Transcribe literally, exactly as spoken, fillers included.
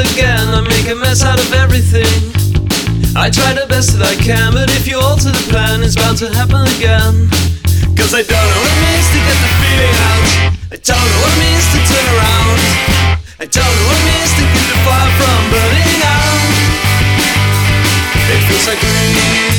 again. I make a mess out of everything. I try the best that I can, but if you alter the plan, it's bound to happen again. Cause I don't know what it means to get the feeling out. I don't know what it means to turn around. I don't know what it means to keep the fire from burning out. It feels like grief.